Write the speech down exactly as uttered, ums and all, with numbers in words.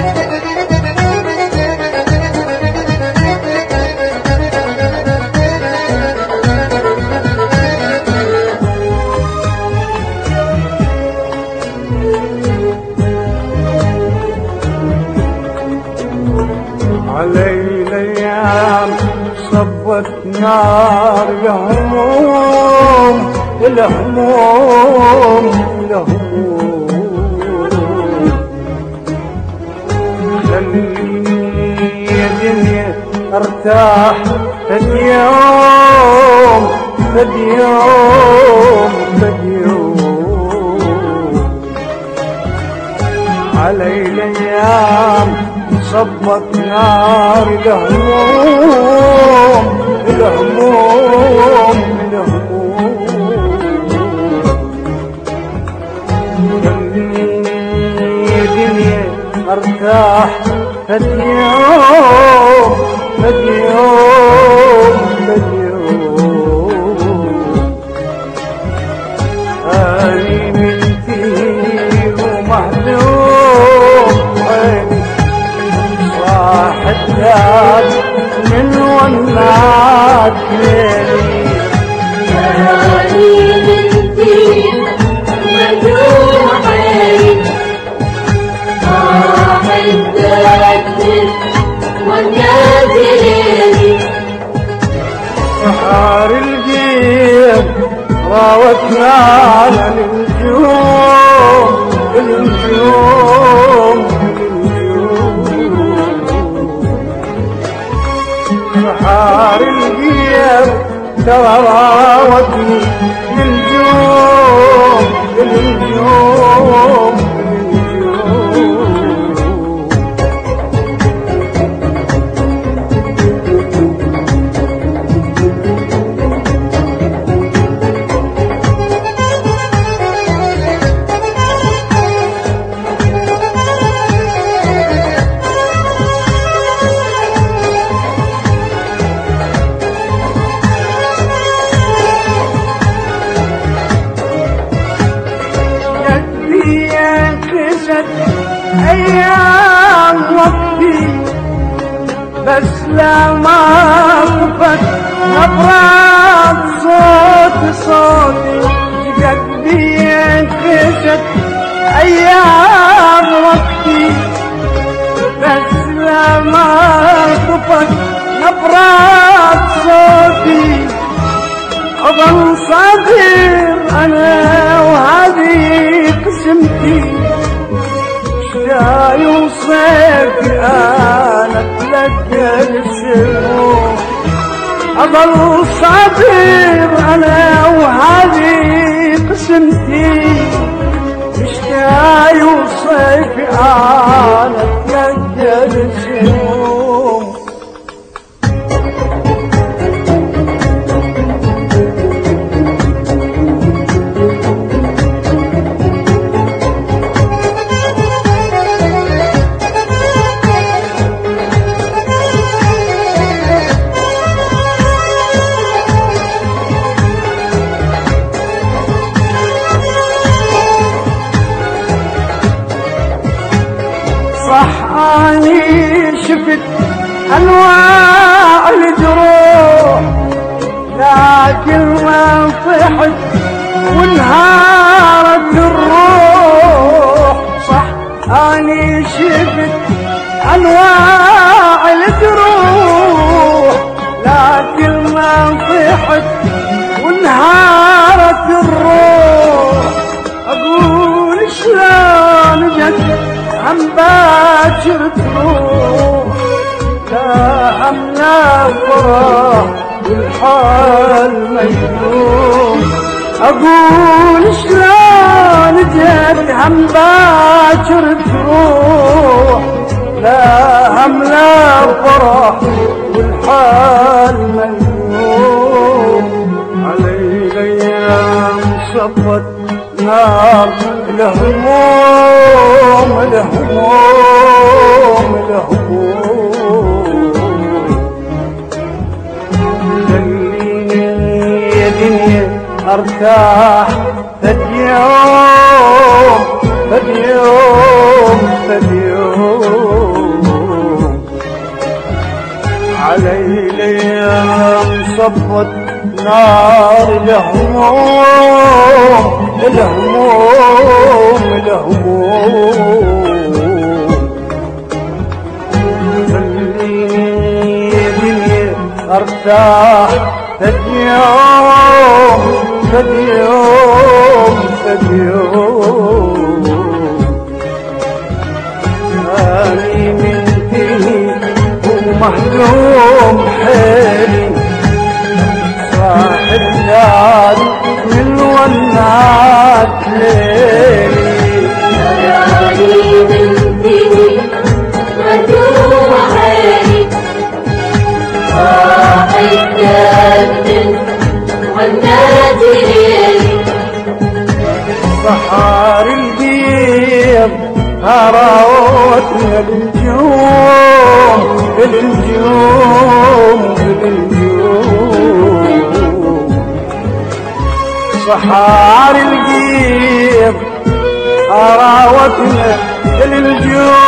علي الايام صبت نار الهموم الهموم الهموم خليني يا دنيا ارتاح فد يوم فد يوم فد يوم علي الايام صبت نار الهموم الهموم الهموم خليني يا دنيا ارتاح فد يوم فد يوم فد يوم اني بنتي ومهدوم عيني حداد من وناك ليلي ياني بنتي مجروح عيني حداد من وناك ليلي بحار الجيب راوتنا على النجوم النجوم بحار الجيب تراودني للنجوم للنجوم ايام وقتي بس لا ما طفت نبرات صوت صوتي قلبي انكشت ايام وقتي بس لا ما طفت نبرات صوتي اظل صغير انا وهذه قسمتي يا يوصف انا اتلقى الشموع اظل صغير انا وهذه قسمتي مشتاق يوصف انا اتلقى الشموع اني شفت انواع الجروح لكن ما صحت وانهارت الروح صح اني شفت انواع الجروح لكن ما صحت وانهارت الروح اقول شلون جت عم باكر تروح لا املا فرح والحال مجنون اقول شلون جت عم باكر تروح لا املا فرح والحال مجنون علي الايام صبت نار الهموم الهموم الهموم خليني يا دنيا ارتاح فد يوم فد يوم فد يوم علي ليام صبت نار الهموم الهموم الهموم خليني يا دنيا ارتاح فد يوم فد يوم فد يوم اني من فيه ومحلوم حيلي صاحب دار من ونات ليلي راني بنتي مدوم حالي صاحب جد والنادي ليلي صحار البيض هراوتنا بالنجوم بالنجوم بالنجوم صحار البيض هراوتنا بالنجوم